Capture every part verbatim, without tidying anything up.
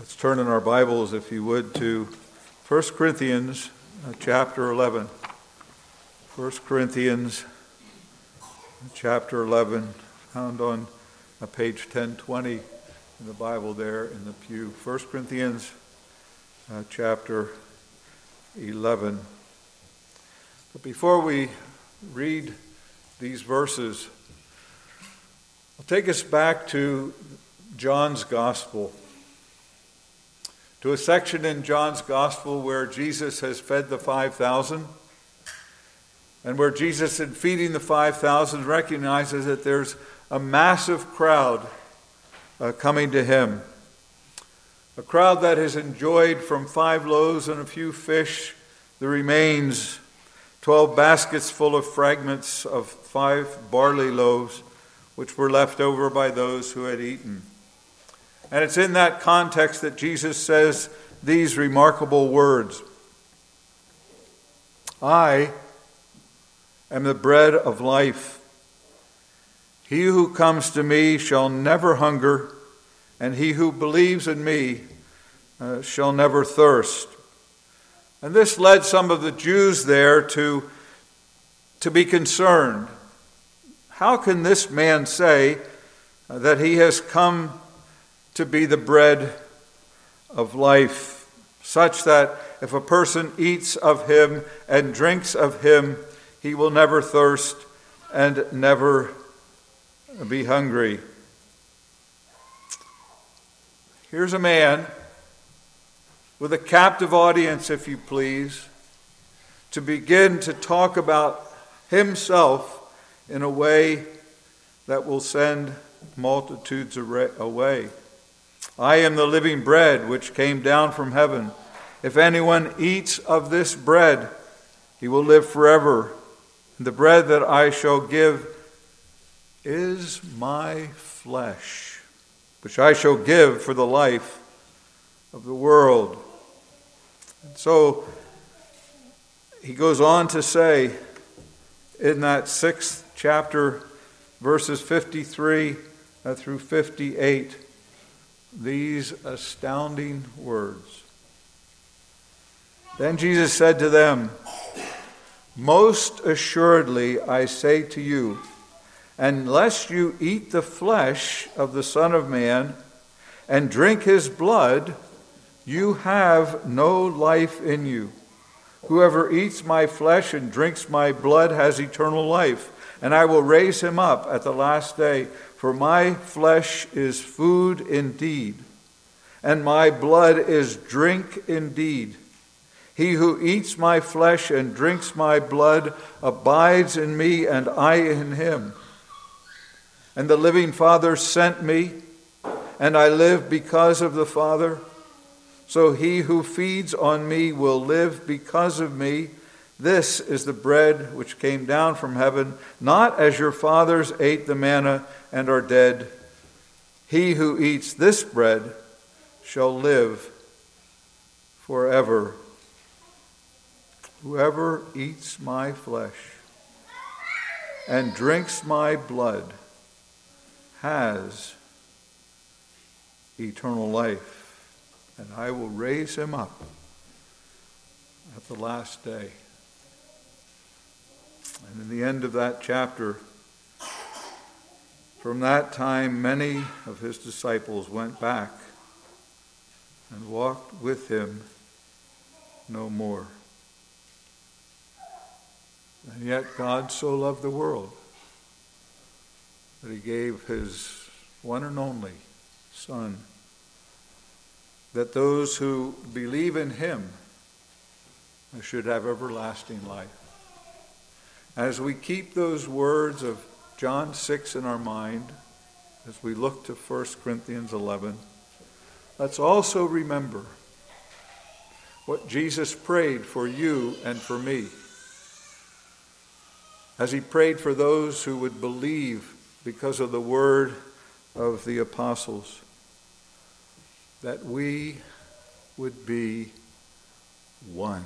Let's turn in our Bibles, if you would, to First Corinthians uh, chapter eleven. First Corinthians chapter eleven, found on uh, page ten twenty in the Bible there in the pew. First Corinthians uh, chapter eleven. But before we read these verses, I'll take us back to John's Gospel. To a section in John's Gospel where Jesus has fed the five thousand, and where Jesus, in feeding the five thousand, recognizes that there's a massive crowd uh, coming to him. A crowd that has enjoyed from five loaves and a few fish the remains, twelve baskets full of fragments of five barley loaves, which were left over by those who had eaten. And it's in that context that Jesus says these remarkable words. I am the bread of life. He who comes to me shall never hunger, and he who believes in me uh, shall never thirst. And this led some of the Jews there to, to be concerned. How can this man say uh, that he has come to be the bread of life, such that if a person eats of him and drinks of him, he will never thirst and never be hungry? Here's a man with a captive audience, if you please, to begin to talk about himself in a way that will send multitudes away. I am the living bread which came down from heaven. If anyone eats of this bread, he will live forever. The bread that I shall give is my flesh, which I shall give for the life of the world. And so he goes on to say in that sixth chapter, verses fifty-three through fifty-eight, these astounding words. Then Jesus said to them, most assuredly I say to you, unless you eat the flesh of the Son of Man and drink his blood, you have no life in you. Whoever eats my flesh and drinks my blood has eternal life, and I will raise him up at the last day. For my flesh is food indeed, and my blood is drink indeed. He who eats my flesh and drinks my blood abides in me, and I in him. And the living Father sent me, and I live because of the Father. So he who feeds on me will live because of me. This is the bread which came down from heaven, not as your fathers ate the manna and are dead. He who eats this bread shall live forever. Whoever eats my flesh and drinks my blood has eternal life, and I will raise him up at the last day. And in the end of that chapter, from that time many of his disciples went back and walked with him no more. And yet God so loved the world that he gave his one and only Son, that those who believe in him should have everlasting life. As we keep those words of John six in our mind, as we look to First Corinthians eleven, let's also remember what Jesus prayed for you and for me, as he prayed for those who would believe because of the word of the apostles, that we would be one.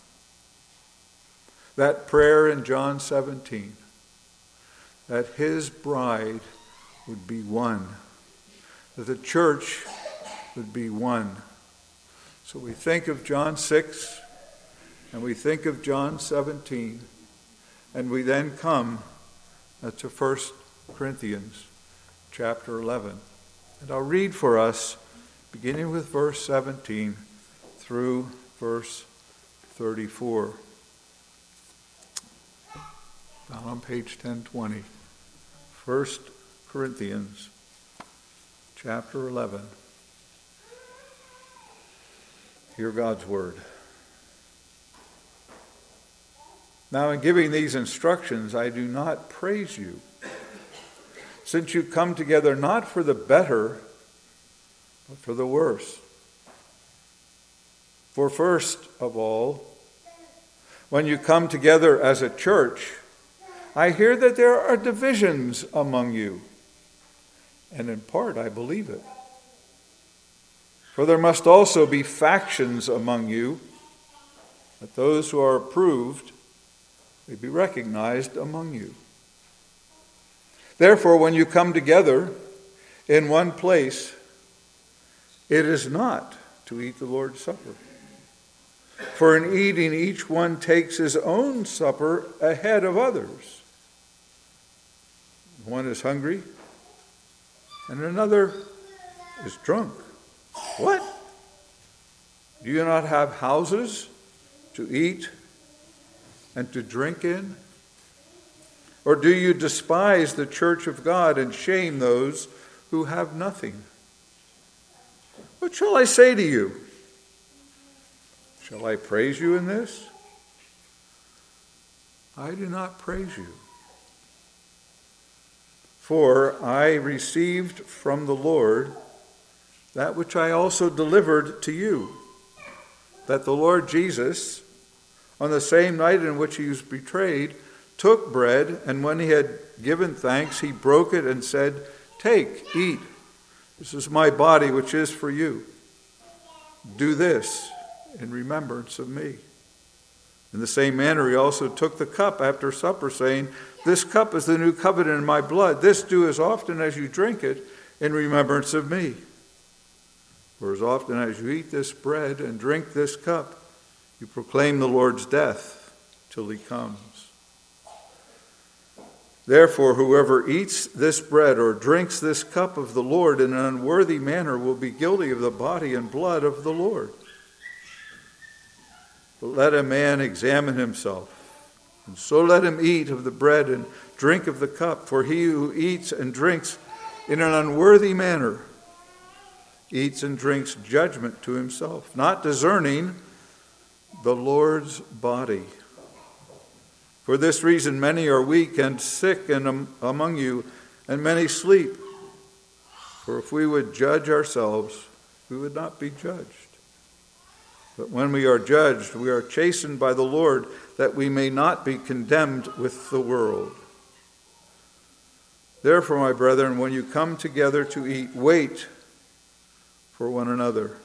That prayer in John seventeen, that his bride would be one, that the church would be one. So we think of John six, and we think of John seventeen, and we then come to First Corinthians chapter eleven. And I'll read for us, beginning with verse seventeen through verse thirty-four. Down on page ten twenty. First Corinthians chapter eleven. Hear God's word. Now, in giving these instructions, I do not praise you, since you come together not for the better, but for the worse. For first of all, when you come together as a church, I hear that there are divisions among you, and in part I believe it. For there must also be factions among you, that those who are approved may be recognized among you. Therefore, when you come together in one place, it is not to eat the Lord's Supper. For in eating, each one takes his own supper ahead of others. One is hungry, and another is drunk. What? Do you not have houses to eat and to drink in? Or do you despise the church of God and shame those who have nothing? What shall I say to you? Shall I praise you in this? I do not praise you. For I received from the Lord that which I also delivered to you, that the Lord Jesus, on the same night in which he was betrayed, took bread, and when he had given thanks, he broke it and said, "Take, eat. This is my body, which is for you. Do this in remembrance of me." In the same manner, he also took the cup after supper, saying, "This cup is the new covenant in my blood. This do as often as you drink it in remembrance of me. For as often as you eat this bread and drink this cup, you proclaim the Lord's death till he comes. Therefore, whoever eats this bread or drinks this cup of the Lord in an unworthy manner will be guilty of the body and blood of the Lord. But let a man examine himself, and so let him eat of the bread and drink of the cup. For he who eats and drinks in an unworthy manner eats and drinks judgment to himself, not discerning the Lord's body. For this reason many are weak and sick and among you, and many sleep. For if we would judge ourselves, we would not be judged. But when we are judged, we are chastened by the Lord, that we may not be condemned with the world. Therefore, my brethren, when you come together to eat, wait for one another.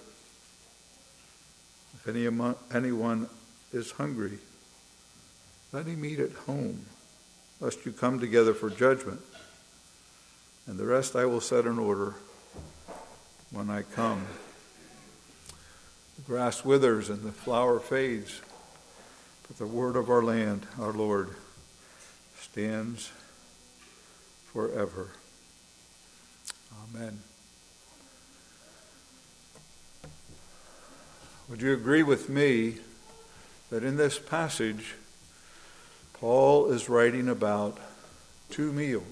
If any among, anyone is hungry, let him eat at home, lest you come together for judgment. And the rest I will set in order when I come. The grass withers and the flower fades, but the word of our land, our Lord, stands forever. Amen. Would you agree with me that in this passage, Paul is writing about two meals?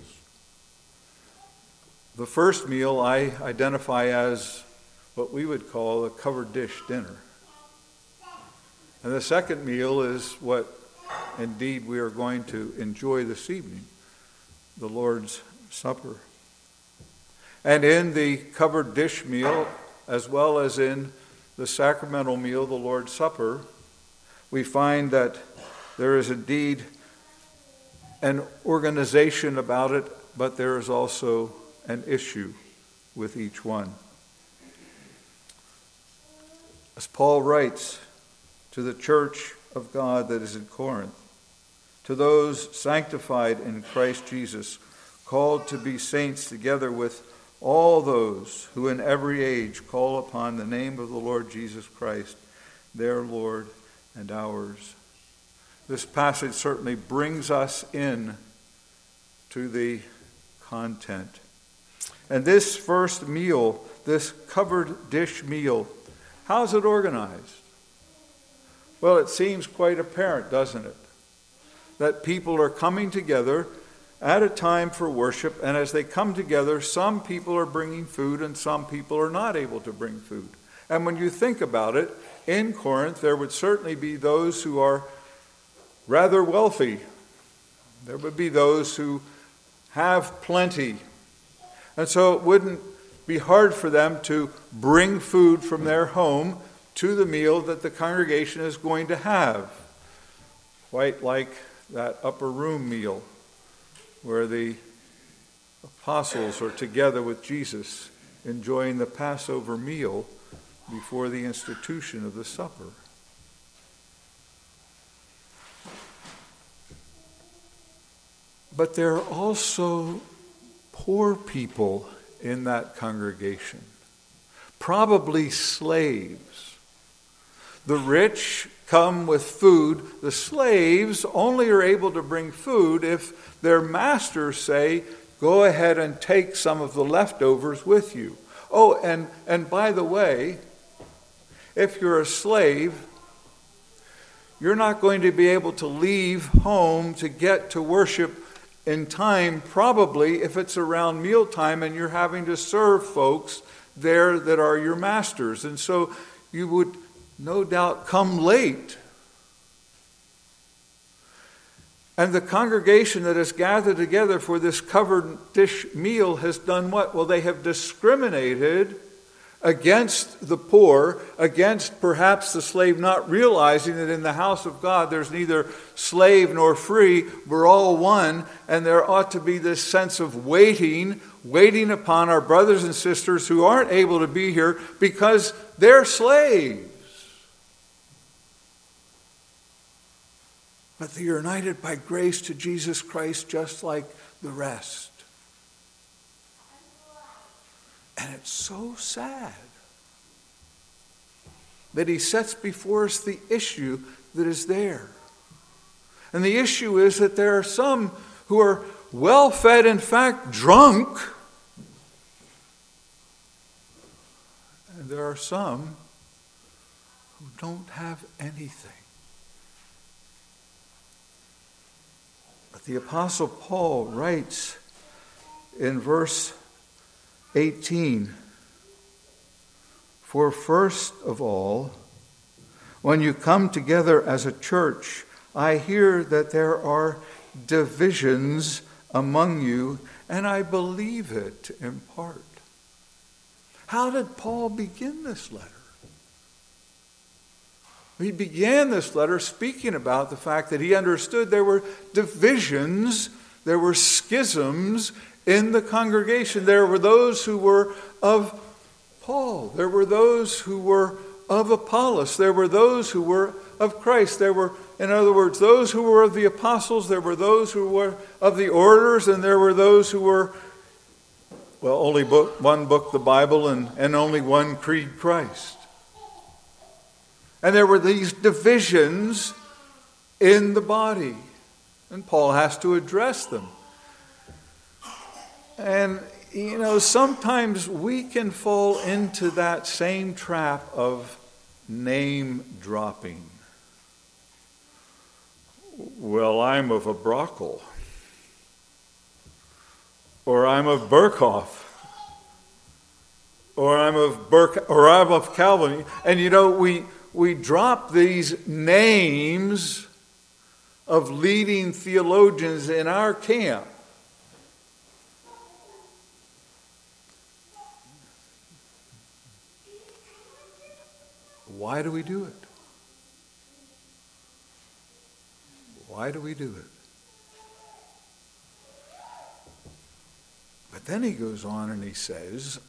The first meal I identify as what we would call a covered dish dinner. And the second meal is what indeed we are going to enjoy this evening, the Lord's Supper. And in the covered dish meal, as well as in the sacramental meal, the Lord's Supper, we find that there is indeed an organization about it, but there is also an issue with each one. As Paul writes to the church of God that is in Corinth, to those sanctified in Christ Jesus, called to be saints together with all those who in every age call upon the name of the Lord Jesus Christ, their Lord and ours. This passage certainly brings us in to the content. And this first meal, this covered dish meal, how's it organized? Well, it seems quite apparent, doesn't it? That people are coming together at a time for worship, and as they come together, some people are bringing food and some people are not able to bring food. And when you think about it, in Corinth, there would certainly be those who are rather wealthy. There would be those who have plenty. And so it wouldn't be hard for them to bring food from their home to the meal that the congregation is going to have. Quite like that upper room meal where the apostles are together with Jesus enjoying the Passover meal before the institution of the supper. But there are also poor people in that congregation, probably slaves. The rich come with food. The slaves only are able to bring food if their masters say, go ahead and take some of the leftovers with you. Oh, and, and by the way, if you're a slave, you're not going to be able to leave home to get to worship in time, probably if it's around mealtime and you're having to serve folks there that are your masters. And so you would no doubt come late. And the congregation that has gathered together for this covered dish meal has done what? Well, they have discriminated against the poor, against perhaps the slave, not realizing that in the house of God there's neither slave nor free, we're all one, and there ought to be this sense of waiting, waiting upon our brothers and sisters who aren't able to be here because they're slaves. But they're united by grace to Jesus Christ just like the rest. And it's so sad that he sets before us the issue that is there. And the issue is that there are some who are well-fed, in fact, drunk. And there are some who don't have anything. But the Apostle Paul writes in verse eighteen, for first of all, when you come together as a church, I hear that there are divisions among you, and I believe it in part. How did Paul begin this letter? He began this letter speaking about the fact that he understood there were divisions, there were schisms in the congregation. There were those who were of Paul. There were those who were of Apollos. There were those who were of Christ. There were, in other words, those who were of the apostles. There were those who were of the orders. And there were those who were, well, only book, one book, the Bible, and, and only one creed, Christ. And there were these divisions in the body. And Paul has to address them. And, you know, sometimes we can fall into that same trap of name dropping. Well, I'm of a Brockle. Or I'm of Burkhoff. Or I'm of Burke, or I'm of Calvin. And, you know, we, we drop these names of leading theologians in our camp. Why do we do it? Why do we do it? But then he goes on and he says,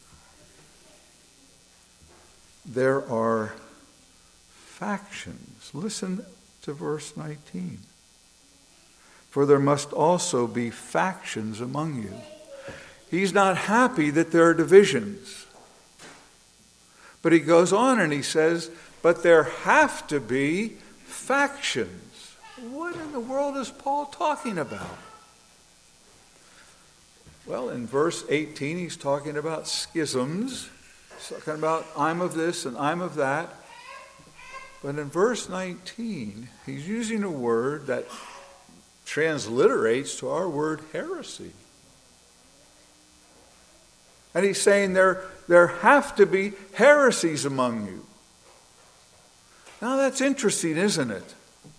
there are factions. Listen to verse nineteen. For there must also be factions among you. He's not happy that there are divisions. But he goes on and he says, but there have to be factions. What in the world is Paul talking about? Well, in verse eighteen, he's talking about schisms. He's talking about I'm of this and I'm of that. But in verse nineteen, he's using a word that transliterates to our word heresy. And he's saying there, there have to be heresies among you. Now that's interesting, isn't it?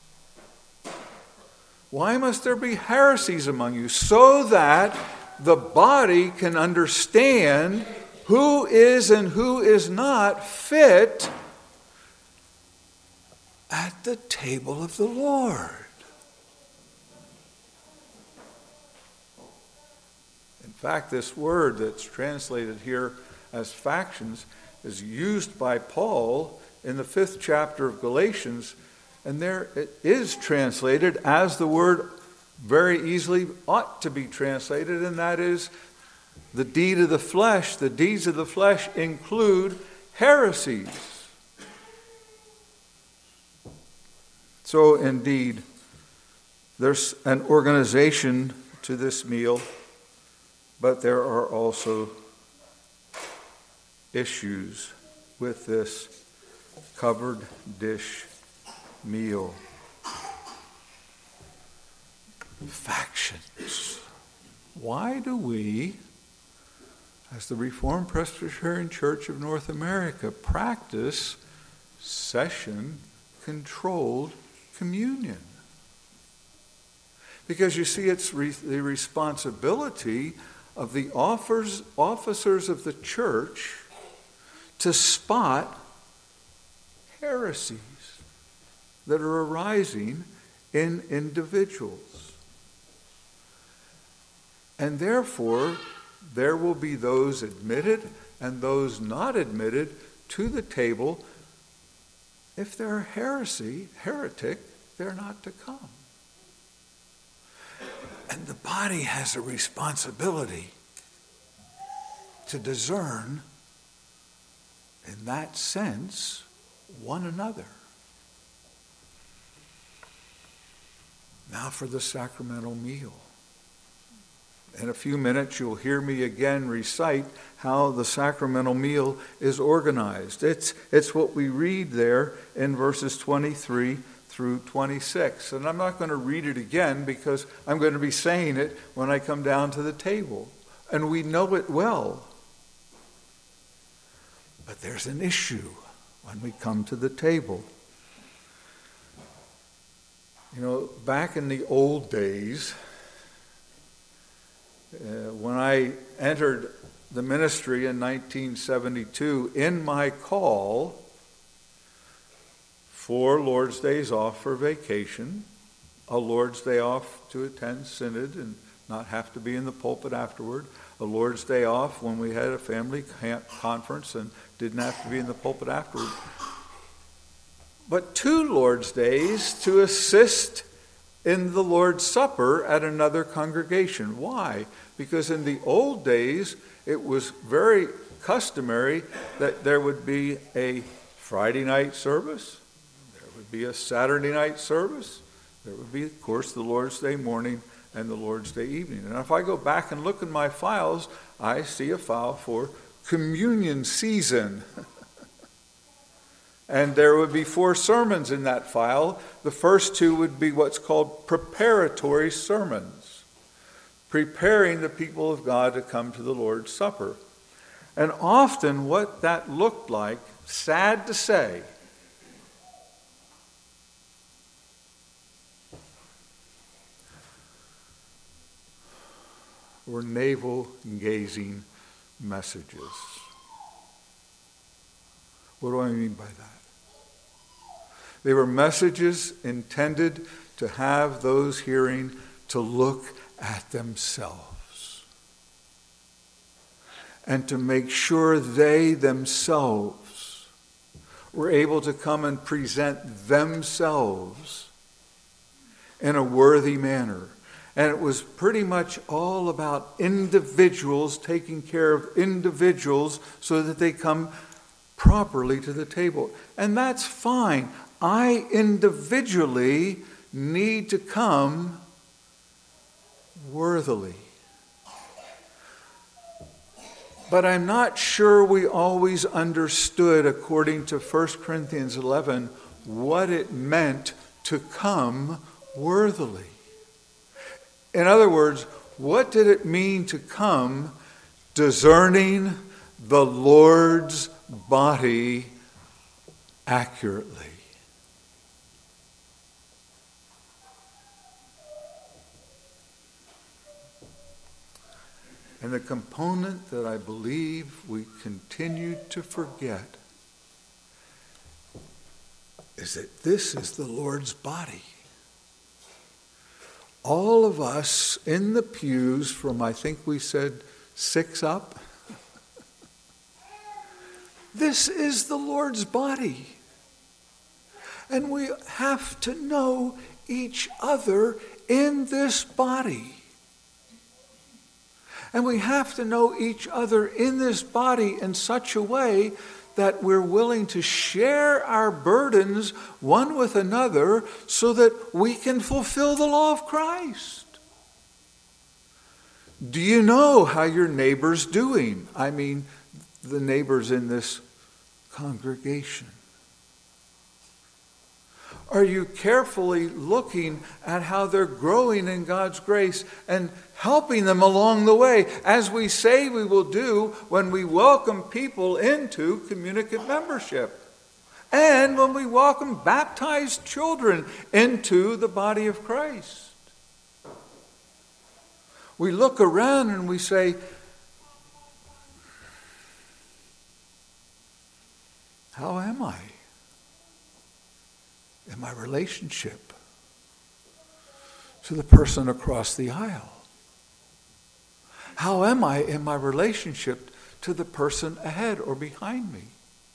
Why must there be heresies among you? So that the body can understand who is and who is not fit at the table of the Lord. In fact, this word that's translated here as factions is used by Paul in the fifth chapter of Galatians, and there it is translated as the word very easily ought to be translated, and that is the deed of the flesh. The deeds of the flesh include heresies. So indeed, there's an organization to this meal, but there are also issues with this covered dish meal. Factions. Why do we, as the Reformed Presbyterian Church of North America, practice session-controlled communion? Because you see, it's re- the responsibility of the offers, officers of the church to spot heresies that are arising in individuals. And therefore, there will be those admitted and those not admitted to the table. If they're a heresy, heretic, they're not to come. And the body has a responsibility to discern, in that sense, one another. Now for the sacramental meal. In a few minutes, you'll hear me again recite how the sacramental meal is organized. It's, it's what we read there in verses twenty-three through twenty-six. And I'm not going to read it again because I'm going to be saying it when I come down to the table. And we know it well. But there's an issue when we come to the table. You know, back in the old days, uh, when I entered the ministry in nineteen seventy-two, in my call, four Lord's Days off for vacation, a Lord's Day off to attend synod and not have to be in the pulpit afterward, a Lord's Day off when we had a family camp conference and didn't have to be in the pulpit afterward. But two Lord's Days to assist in the Lord's Supper at another congregation. Why? Because in the old days, it was very customary that there would be a Friday night service, there would be a Saturday night service, there would be, of course, the Lord's Day morning and the Lord's Day evening. And if I go back and look in my files, I see a file for communion season. And there would be four sermons in that file. The first two would be what's called preparatory sermons, preparing the people of God to come to the Lord's Supper. And often what that looked like, sad to say, were navel-gazing messages. What do I mean by that? They were messages intended to have those hearing to look at themselves and to make sure they themselves were able to come and present themselves in a worthy manner And it was pretty much all about individuals, taking care of individuals so that they come properly to the table. And that's fine. I individually need to come worthily. But I'm not sure we always understood, according to First Corinthians eleven, what it meant to come worthily. In other words, what did it mean to come discerning the Lord's body accurately? And the component that I believe we continue to forget is that this is the Lord's body. All of us in the pews from, I think we said, six up, this is the Lord's body. And we have to know each other in this body. And we have to know each other in this body in such a way that we're willing to share our burdens one with another so that we can fulfill the law of Christ. Do you know how your neighbor's doing? I mean, the neighbors in this congregation. Are you carefully looking at how they're growing in God's grace and helping them along the way, as we say we will do when we welcome people into communicant membership and when we welcome baptized children into the body of Christ? We look around and we say, how am I in my relationship to the person across the aisle? How am I in my relationship to the person ahead or behind me?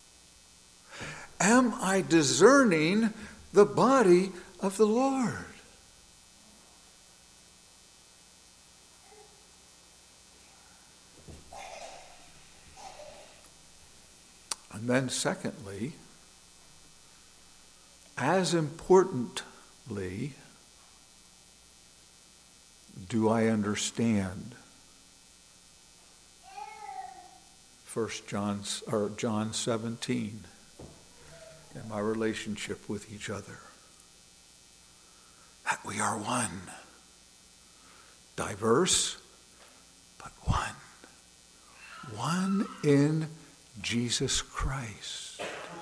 Am I discerning the body of the Lord? And then secondly, as importantly, do I understand First John or John seventeen and my relationship with each other? That we are one, diverse, but one, one in Jesus Christ.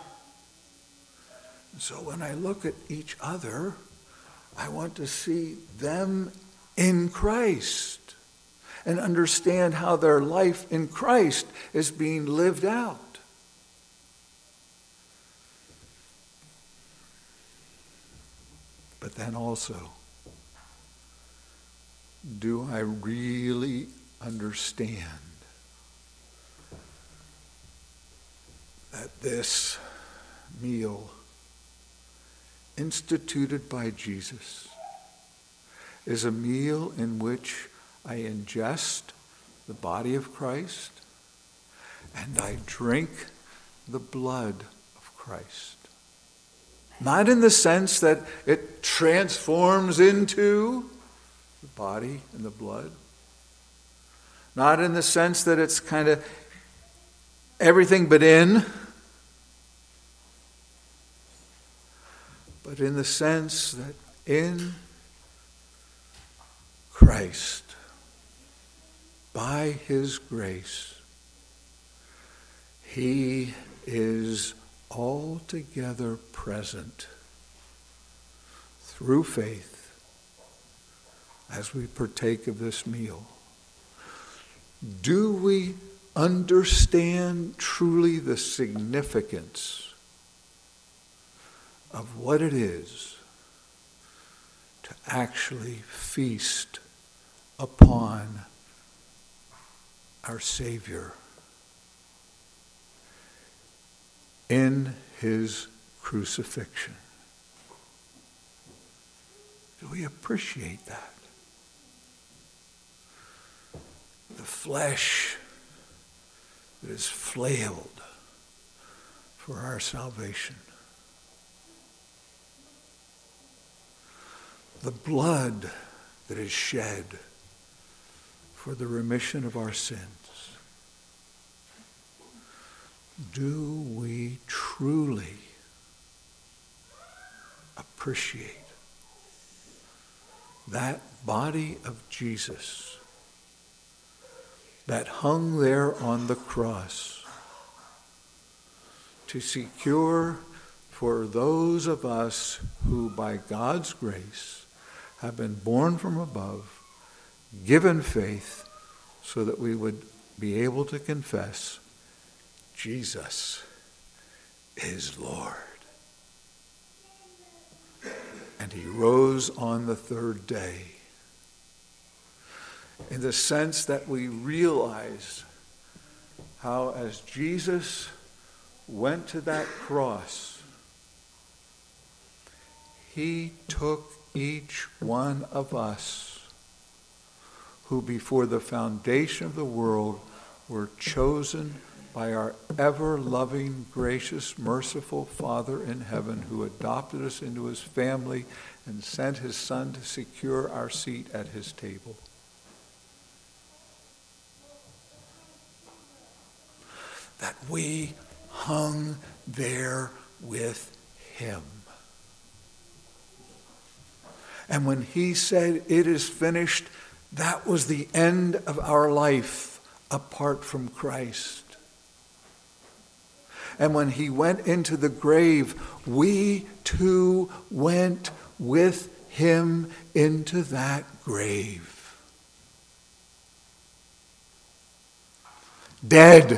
So when I look at each other, I want to see them in Christ and understand how their life in Christ is being lived out. But then also, do I really understand that this meal instituted by Jesus is a meal in which I ingest the body of Christ and I drink the blood of Christ? Not in the sense that it transforms into the body and the blood. Not in the sense that it's kind of everything but in. But in the sense that in Christ, by His grace, He is altogether present through faith as we partake of this meal. Do we understand truly the significance of what it is to actually feast upon our Savior in His crucifixion? Do we appreciate that? the flesh that is flailed for our salvation. The blood that is shed for the remission of our sins. Do we truly appreciate that body of Jesus that hung there on the cross to secure for those of us who by God's grace have been born from above, given faith, so that we would be able to confess, Jesus is Lord. And he rose on the third day. In the sense that we realize how as Jesus went to that cross, he took each one of us who before the foundation of the world were chosen by our ever-loving, gracious, merciful Father in heaven, who adopted us into his family and sent his Son to secure our seat at his table. That we hung there with him. And when he said, "It is finished," that was the end of our life apart from Christ. And when he went into the grave, we too went with him into that grave. Dead.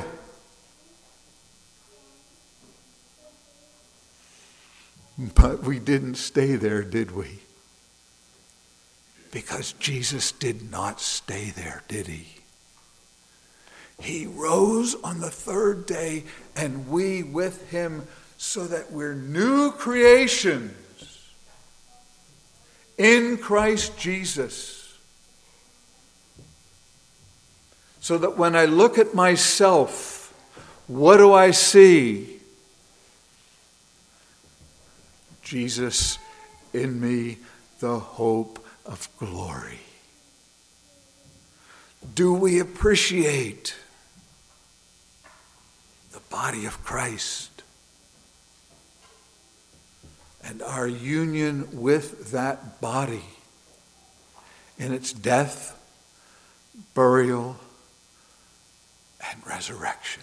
But we didn't stay there, did we? Because Jesus did not stay there, did he? He rose on the third day, and we with him, so that we're new creations in Christ Jesus. So that when I look at myself, what do I see? Jesus in me, the hope of glory. Do we appreciate the body of Christ and our union with that body in its death, burial, and resurrection?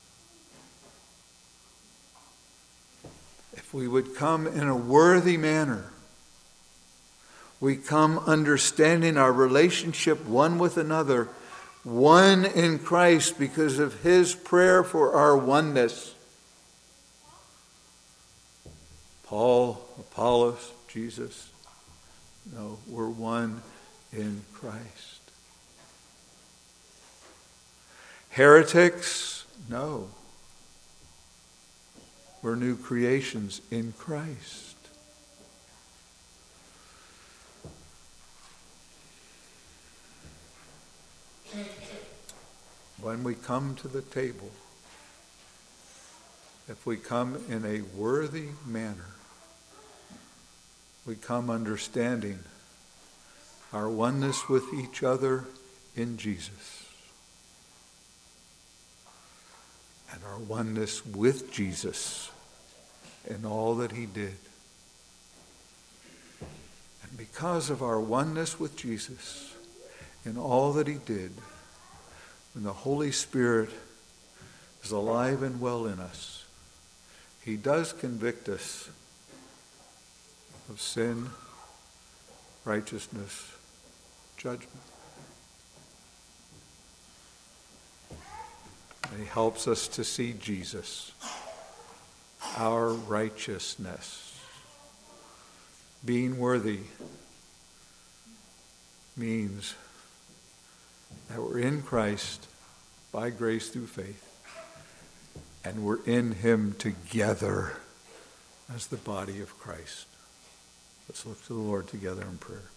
If we would come in a worthy manner, we come understanding our relationship one with another, one in Christ because of his prayer for our oneness. Paul, Apollos, Jesus. No, we're one in Christ. Heretics? No. We're new creations in Christ. When we come to the table, if we come in a worthy manner, we come understanding our oneness with each other in Jesus, and our oneness with Jesus in all that he did. And because of our oneness with Jesus in all that he did, when the Holy Spirit is alive and well in us, he does convict us of sin, righteousness, judgment. And he helps us to see Jesus, our righteousness. Being worthy means that we're in Christ by grace through faith, and we're in him together as the body of Christ. Let's look to the Lord together in prayer.